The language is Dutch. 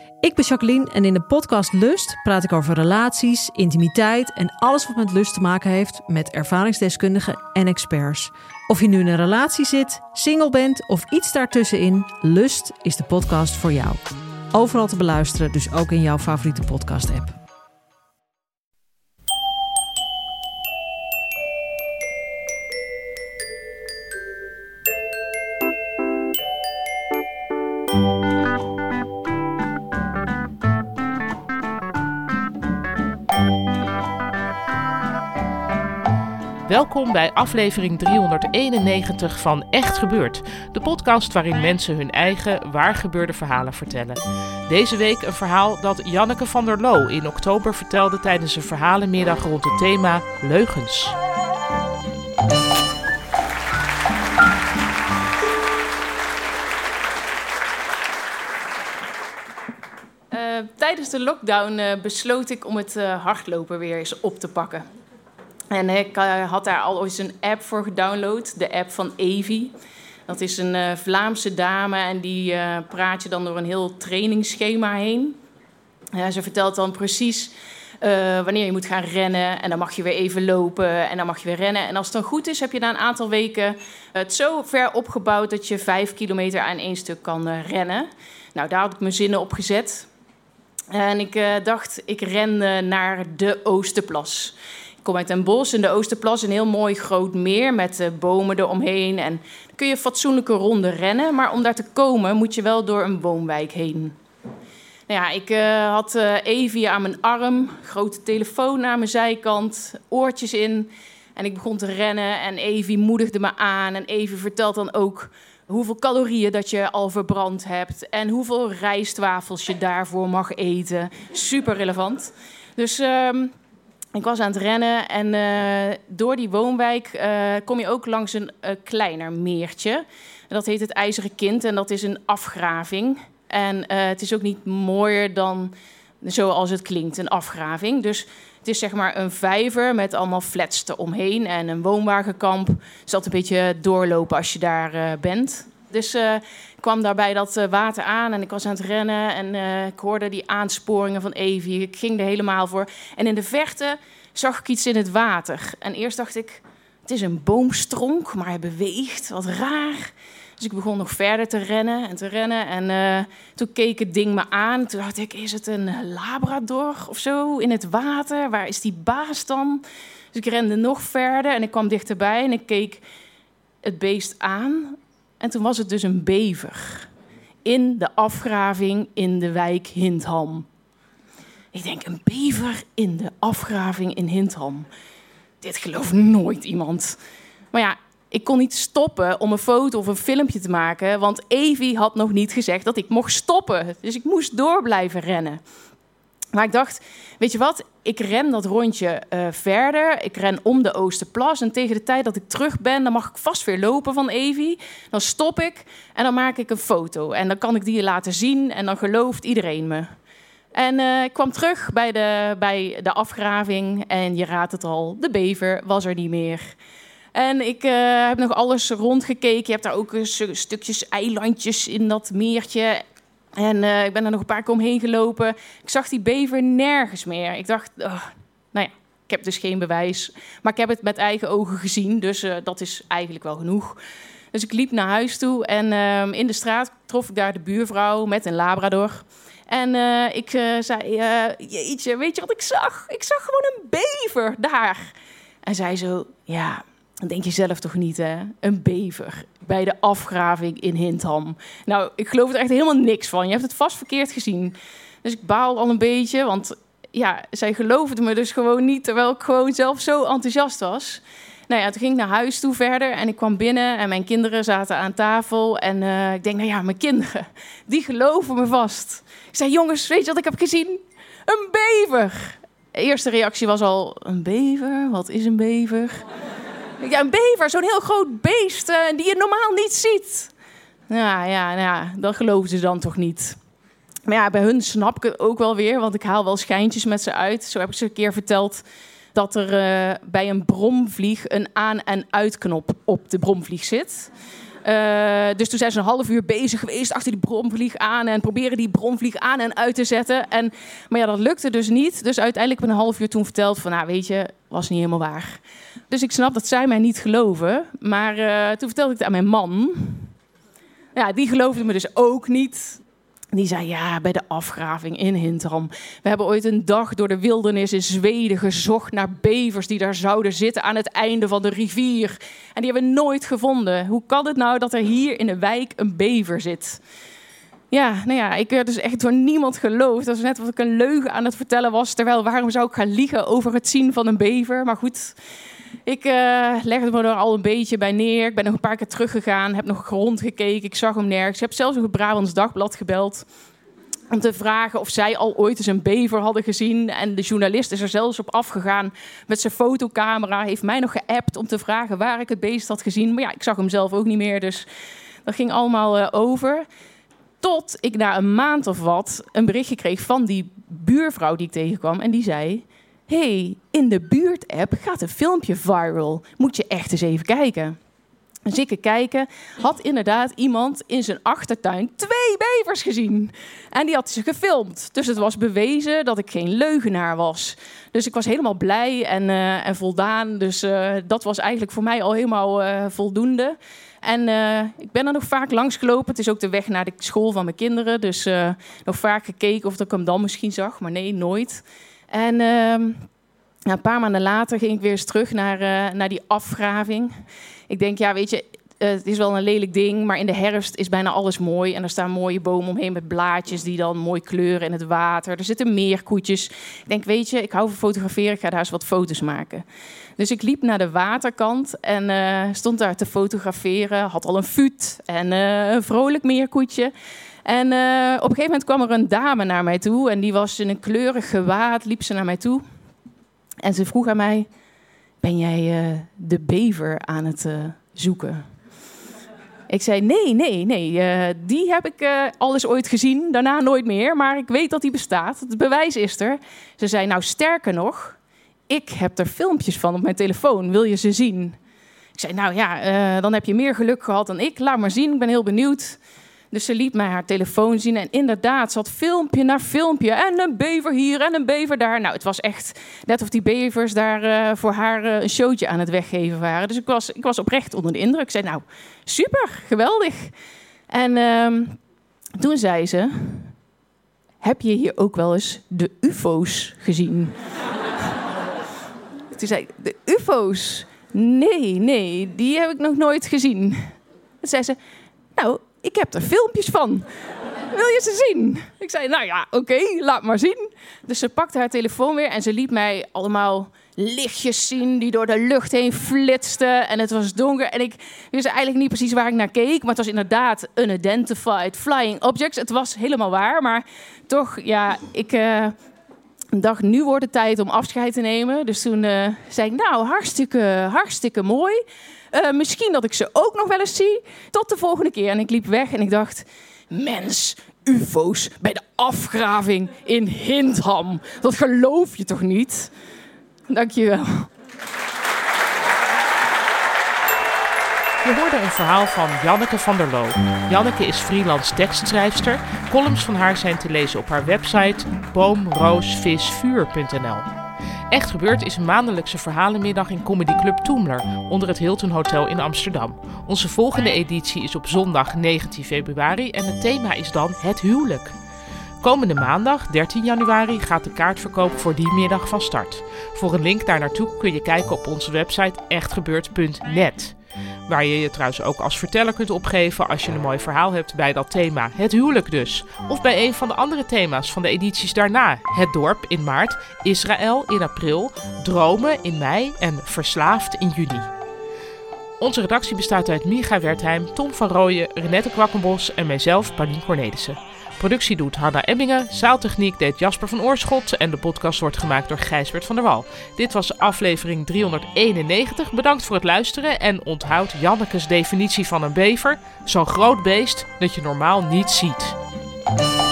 Ik ben Jacqueline en in de podcast Lust praat ik over relaties, intimiteit en alles wat met lust te maken heeft met ervaringsdeskundigen en experts. Of je nu in een relatie zit, single bent of iets daartussenin, Lust is de podcast voor jou. Overal te beluisteren, dus ook in jouw favoriete podcast-app. Welkom bij aflevering 391 van Echt Gebeurd, de podcast waarin mensen hun eigen waargebeurde verhalen vertellen. Deze week een verhaal dat Janneke van der Loo in oktober vertelde tijdens een verhalenmiddag rond het thema leugens. Tijdens de lockdown besloot ik om het hardlopen weer eens op te pakken. En ik had daar al eens een app voor gedownload, de app van Evie. Dat is een Vlaamse dame en die praat je dan door een heel trainingsschema heen. Ze vertelt dan precies wanneer je moet gaan rennen en dan mag je weer even lopen en dan mag je weer rennen. En als het dan goed is, heb je na een aantal weken het zo ver opgebouwd dat je 5 kilometer aan één stuk kan rennen. Nou, daar had ik mijn zinnen op gezet. En ik dacht, ik ren naar de Oosterplas. Ik kom uit Den Bosch en de Oosterplas, een heel mooi groot meer met bomen eromheen. En dan kun je een fatsoenlijke ronde rennen, maar om daar te komen moet je wel door een woonwijk heen. Nou ja, ik had Evie aan mijn arm, grote telefoon aan mijn zijkant, oortjes in. En ik begon te rennen en Evie moedigde me aan. En Evie vertelt dan ook hoeveel calorieën dat je al verbrand hebt en hoeveel rijstwafels je daarvoor mag eten. Super relevant. Dus ik was aan het rennen en door die woonwijk kom je ook langs een kleiner meertje. En dat heet het IJzeren Kind en dat is een afgraving. En het is ook niet mooier dan zoals het klinkt, een afgraving. Dus het is zeg maar een vijver met allemaal flats eromheen en een woonwagenkamp. Dus dat een beetje doorlopen als je daar bent. Dus ik kwam daarbij dat water aan en ik was aan het rennen en ik hoorde die aansporingen van Evie. Ik ging er helemaal voor. En in de verte zag ik iets in het water. En eerst dacht ik, het is een boomstronk, maar hij beweegt, wat raar. Dus ik begon nog verder te rennen. En toen keek het ding me aan. Toen dacht ik, is het een labrador of zo in het water? Waar is die baas dan? Dus ik rende nog verder en ik kwam dichterbij en ik keek het beest aan. En toen was het dus een bever. In de afgraving in de wijk Hintham. Ik denk, een bever in de afgraving in Hintham. Dit gelooft nooit iemand. Maar ja, ik kon niet stoppen om een foto of een filmpje te maken, want Evie had nog niet gezegd dat ik mocht stoppen. Dus ik moest door blijven rennen. Maar ik dacht, weet je wat, ik ren dat rondje verder. Ik ren om de Oosterplas en tegen de tijd dat ik terug ben, dan mag ik vast weer lopen van Evie. Dan stop ik en dan maak ik een foto. En dan kan ik die laten zien en dan gelooft iedereen me. En ik kwam terug bij de afgraving en je raadt het al, de bever was er niet meer. En ik heb nog alles rondgekeken. Je hebt daar ook stukjes eilandjes in dat meertje. En ik ben er nog een paar keer omheen gelopen. Ik zag die bever nergens meer. Ik dacht, nou ja, ik heb dus geen bewijs. Maar ik heb het met eigen ogen gezien, dus dat is eigenlijk wel genoeg. Dus ik liep naar huis toe en in de straat trof ik daar de buurvrouw met een labrador. En ik zei, jeetje, weet je wat ik zag? Ik zag gewoon een bever daar. En zij zo, ja, dat denk je zelf toch niet, hè? Een bever bij de afgraving in Hintham. Nou, ik geloof er echt helemaal niks van. Je hebt het vast verkeerd gezien. Dus ik baal al een beetje, want ja, zij geloofde me dus gewoon niet, terwijl ik gewoon zelf zo enthousiast was. Nou ja, toen ging ik naar huis toe verder en ik kwam binnen en mijn kinderen zaten aan tafel. En ik denk, nou ja, mijn kinderen, die geloven me vast. Ik zei, jongens, weet je wat ik heb gezien? Een bever! De eerste reactie was al, een bever? Wat is een bever? Ja, een bever, zo'n heel groot beest die je normaal niet ziet. Nou ja, dat geloven ze dan toch niet. Maar ja, bij hun snap ik het ook wel weer, want ik haal wel schijntjes met ze uit. Zo heb ik ze een keer verteld dat er bij een bromvlieg een aan- en uitknop op de bromvlieg zit. Dus toen zijn ze een half uur bezig geweest achter die bromvlieg aan en proberen die bromvlieg aan en uit te zetten. Maar ja, dat lukte dus niet. Dus uiteindelijk heb ik een half uur toen verteld van, weet je, was niet helemaal waar. Dus ik snap dat zij mij niet geloven. Maar toen vertelde ik het aan mijn man. Ja, die geloofde me dus ook niet. Die zei, ja, bij de afgraving in Hindham. We hebben ooit een dag door de wildernis in Zweden gezocht naar bevers die daar zouden zitten aan het einde van de rivier. En die hebben we nooit gevonden. Hoe kan het nou dat er hier in de wijk een bever zit? Ja, ik werd dus echt door niemand geloofd. Dat was net wat ik een leugen aan het vertellen was. Terwijl, waarom zou ik gaan liegen over het zien van een bever? Maar goed, ik legde me er al een beetje bij neer. Ik ben nog een paar keer teruggegaan, heb nog rondgekeken. Ik zag hem nergens. Ik heb zelfs nog het Brabants Dagblad gebeld om te vragen of zij al ooit eens een bever hadden gezien. En de journalist is er zelfs op afgegaan met zijn fotocamera. Heeft mij nog geappt om te vragen waar ik het beest had gezien. Maar ja, ik zag hem zelf ook niet meer, dus dat ging allemaal over. Tot ik na een maand of wat een berichtje kreeg van die buurvrouw die ik tegenkwam. En die zei, hey, in de buurt-app gaat een filmpje viral. Moet je echt eens even kijken. Dus ik kijken, had inderdaad iemand in zijn achtertuin 2 bevers gezien. En die had ze gefilmd. Dus het was bewezen dat ik geen leugenaar was. Dus ik was helemaal blij en voldaan. Dus dat was eigenlijk voor mij al helemaal voldoende. En ik ben er nog vaak langs gelopen. Het is ook de weg naar de school van mijn kinderen. Dus nog vaak gekeken of ik hem dan misschien zag. Maar nee, nooit. En een paar maanden later ging ik weer eens terug naar die afgraving. Ik denk, ja, weet je, het is wel een lelijk ding, maar in de herfst is bijna alles mooi. En er staan mooie bomen omheen met blaadjes die dan mooi kleuren in het water. Er zitten meerkoetjes. Ik denk, weet je, ik hou van fotograferen, ik ga daar eens wat foto's maken. Dus ik liep naar de waterkant en stond daar te fotograferen. Had al een fuut en een vrolijk meerkoetje. En op een gegeven moment kwam er een dame naar mij toe. En die was in een kleurig gewaad, liep ze naar mij toe. En ze vroeg aan mij, ben jij de bever aan het zoeken? Ik zei, nee, die heb ik al eens ooit gezien, daarna nooit meer. Maar ik weet dat die bestaat, het bewijs is er. Ze zei, nou sterker nog, ik heb er filmpjes van op mijn telefoon, wil je ze zien? Ik zei, nou ja, dan heb je meer geluk gehad dan ik. Laat maar zien, ik ben heel benieuwd. Dus ze liet mij haar telefoon zien en inderdaad, ze had filmpje na filmpje. En een bever hier en een bever daar. Nou, het was echt net of die bevers daar voor haar een showtje aan het weggeven waren. Dus ik was oprecht onder de indruk. Ik zei, nou, super, geweldig. En toen zei ze, heb je hier ook wel eens de UFO's gezien? Toen zei ik, de UFO's? Nee, die heb ik nog nooit gezien. Toen zei ze, nou, ik heb er filmpjes van. Wil je ze zien? Ik zei, nou ja, oké, laat maar zien. Dus ze pakte haar telefoon weer en ze liet mij allemaal lichtjes zien die door de lucht heen flitsten. En het was donker en ik wist eigenlijk niet precies waar ik naar keek. Maar het was inderdaad unidentified flying objects. Het was helemaal waar, maar toch, ja, ik dacht, nu wordt het tijd om afscheid te nemen. Dus toen zei ik, nou, hartstikke mooi. Misschien dat ik ze ook nog wel eens zie. Tot de volgende keer. En ik liep weg en ik dacht, mens, UFO's bij de afgraving in Hindham. Dat geloof je toch niet? Dank je wel. Je hoorde een verhaal van Janneke van der Loo. Janneke is freelance tekstschrijfster. Columns van haar zijn te lezen op haar website boomroosvisvuur.nl. Echt Gebeurd is een maandelijkse verhalenmiddag in Comedy Club Toemler onder het Hilton Hotel in Amsterdam. Onze volgende editie is op zondag 19 februari en het thema is dan het huwelijk. Komende maandag, 13 januari, gaat de kaartverkoop voor die middag van start. Voor een link daar naartoe kun je kijken op onze website echtgebeurd.net. Waar je je trouwens ook als verteller kunt opgeven als je een mooi verhaal hebt bij dat thema. Het huwelijk dus. Of bij een van de andere thema's van de edities daarna. Het dorp in maart, Israël in april, dromen in mei en verslaafd in juni. Onze redactie bestaat uit Micha Wertheim, Tom van Rooyen, Renette Kwakkenbos en mijzelf, Paulien Cornelissen. Productie doet Hanna Emmingen, zaaltechniek deed Jasper van Oorschot en de podcast wordt gemaakt door Gijsbert van der Wal. Dit was aflevering 391. Bedankt voor het luisteren en onthoud Jannekes definitie van een bever. Zo'n groot beest dat je normaal niet ziet.